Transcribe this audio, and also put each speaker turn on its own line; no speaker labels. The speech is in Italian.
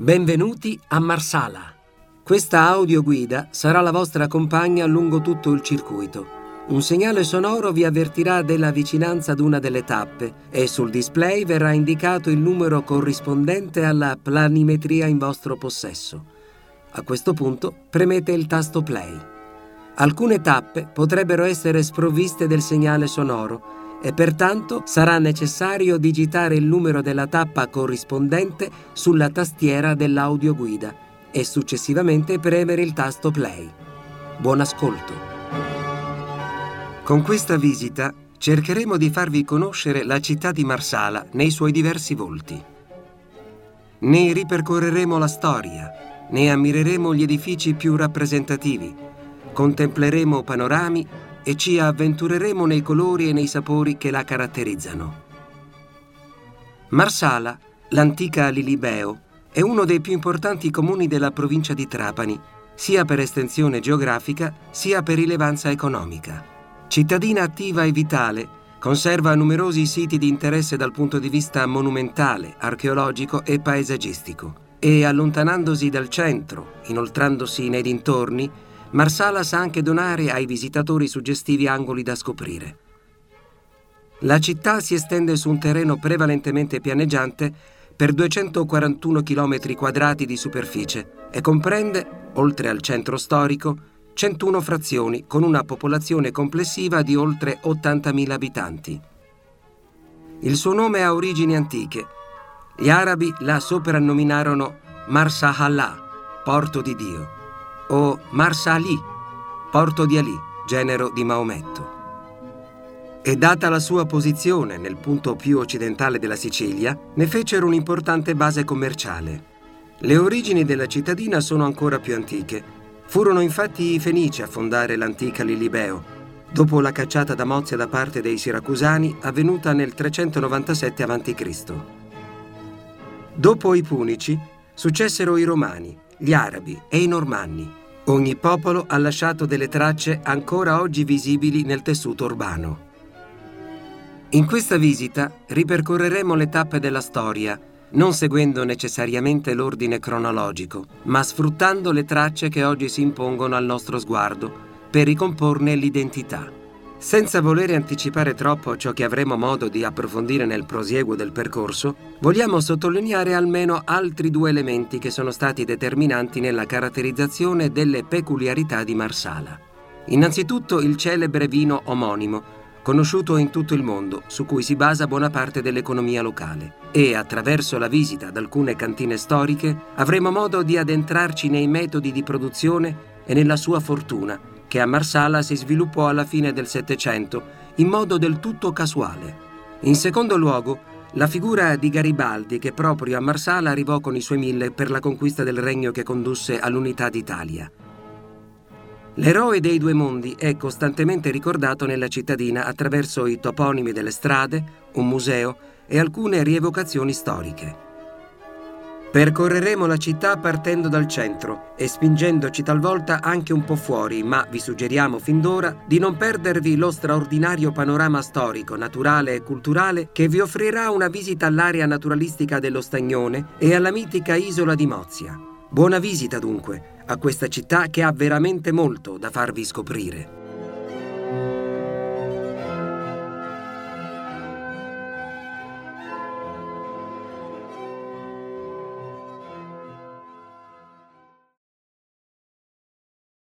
Benvenuti a Marsala. Questa audioguida sarà la vostra compagna lungo tutto il circuito. Un segnale sonoro vi avvertirà della vicinanza ad una delle tappe e sul display verrà indicato il numero corrispondente alla planimetria in vostro possesso. A questo punto premete il tasto play. Alcune tappe potrebbero essere sprovviste del segnale sonoro e pertanto sarà necessario digitare il numero della tappa corrispondente sulla tastiera dell'audioguida e successivamente premere il tasto play. Buon ascolto. Con questa visita cercheremo di farvi conoscere la città di Marsala nei suoi diversi volti. Ne ripercorreremo la storia, ne ammireremo gli edifici più rappresentativi, contempleremo panorami e ci avventureremo nei colori e nei sapori che la caratterizzano. Marsala, l'antica Lilibeo, è uno dei più importanti comuni della provincia di Trapani, sia per estensione geografica sia per rilevanza economica. Cittadina attiva e vitale, conserva numerosi siti di interesse dal punto di vista monumentale, archeologico e paesaggistico. E allontanandosi dal centro, inoltrandosi nei dintorni, Marsala sa anche donare ai visitatori suggestivi angoli da scoprire. La città si estende su un terreno prevalentemente pianeggiante per 241 km² di superficie e comprende, oltre al centro storico, 101 frazioni con una popolazione complessiva di oltre 80.000 abitanti. Il suo nome ha origini antiche. Gli arabi la soprannominarono Marsahallah, porto di Dio, o Marsa Ali, porto di Ali, genero di Maometto. E data la sua posizione nel punto più occidentale della Sicilia, ne fecero un'importante base commerciale. Le origini della cittadina sono ancora più antiche. Furono infatti i Fenici a fondare l'antica Lilibeo, dopo la cacciata da Mozia da parte dei Siracusani avvenuta nel 397 a.C. Dopo i Punici successero i Romani, gli Arabi e i Normanni. Ogni popolo ha lasciato delle tracce ancora oggi visibili nel tessuto urbano. In questa visita ripercorreremo le tappe della storia, non seguendo necessariamente l'ordine cronologico, ma sfruttando le tracce che oggi si impongono al nostro sguardo per ricomporne l'identità. Senza volere anticipare troppo ciò che avremo modo di approfondire nel prosieguo del percorso, vogliamo sottolineare almeno altri due elementi che sono stati determinanti nella caratterizzazione delle peculiarità di Marsala. Innanzitutto il celebre vino omonimo, conosciuto in tutto il mondo, su cui si basa buona parte dell'economia locale. E attraverso la visita ad alcune cantine storiche avremo modo di addentrarci nei metodi di produzione e nella sua fortuna, che a Marsala si sviluppò alla fine del Settecento in modo del tutto casuale. In secondo luogo, la figura di Garibaldi, che proprio a Marsala arrivò con i suoi 1000 per la conquista del regno che condusse all'unità d'Italia. L'eroe dei due mondi è costantemente ricordato nella cittadina attraverso i toponimi delle strade, un museo e alcune rievocazioni storiche. Percorreremo la città partendo dal centro e spingendoci talvolta anche un po' fuori, ma vi suggeriamo fin d'ora di non perdervi lo straordinario panorama storico, naturale e culturale che vi offrirà una visita all'area naturalistica dello Stagnone e alla mitica isola di Mozia. Buona visita dunque a questa città che ha veramente molto da farvi scoprire.